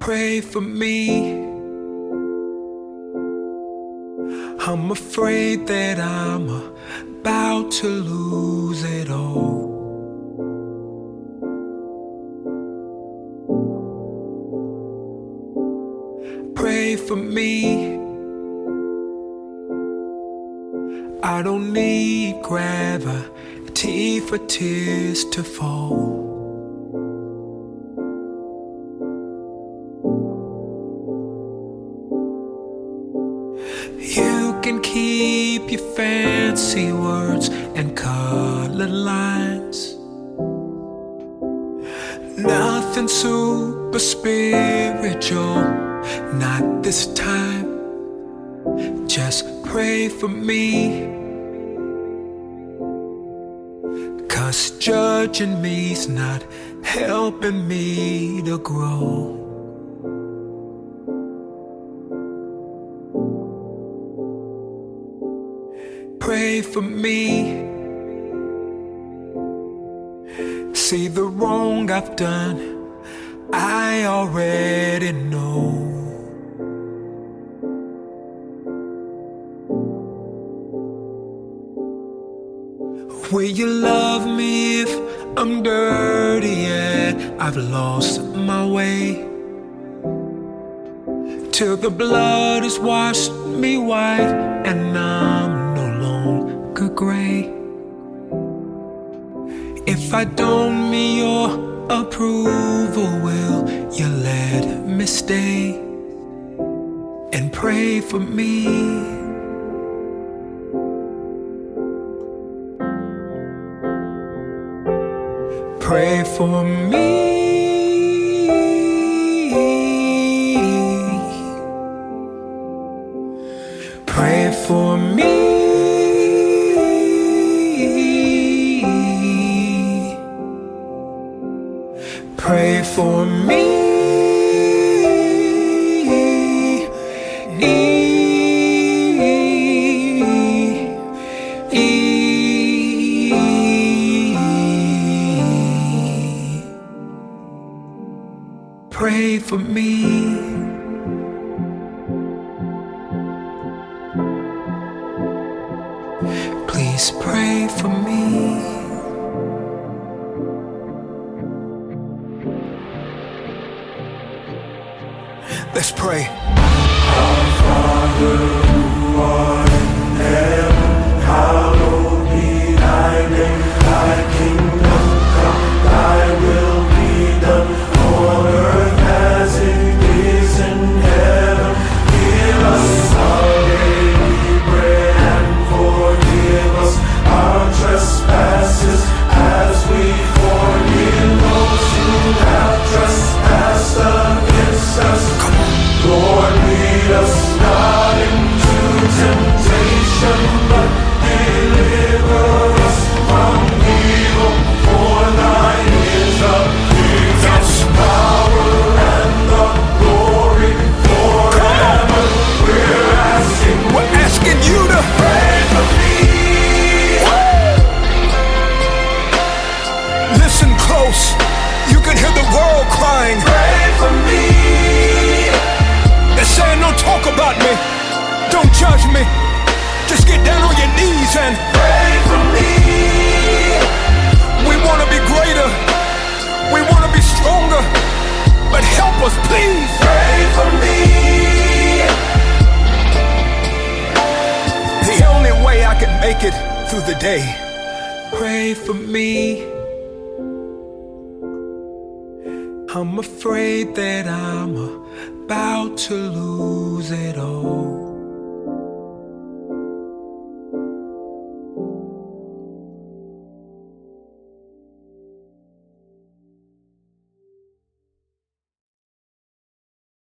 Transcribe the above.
Pray for me. I'm afraid that I'm about to lose it all. Pray for me. I don't need gravity for tears to fall. You can keep your fancy words and colored lines. Nothing super spiritual, not this time. Just pray for me. 'Cause judging me's not helping me to grow. Pray for me. See the wrong I've done, I already know. Will you love me if I'm dirty and I've lost my way? Till the blood has washed me white and I'm no longer gray. If I don't meet your approval, will you let me stay and pray for me? Pray for me. Pray for me. Pray for me. Pray for me. Please pray for me. Let's pray. Our Father who art in heaven, hallowed be thy name. Thy kingdom come, thy will be done on earth as it is in heaven. Give us our daily bread and forgive us our trespasses as we forgive those who have trespassed against us. Lord, lead us not into temptation, but deliver us from evil. For thine is the kingdom, power, and the glory forever. We're asking you to pray for me. Listen close. You can hear the world crying. Pray for me. They're saying don't talk about me, don't judge me. Just get down on your knees and pray for me. We want to be greater, we want to be stronger, but help us please. Pray for me. The only way I can make it through the day. Pray for me. I'm afraid that I'm about to lose it all.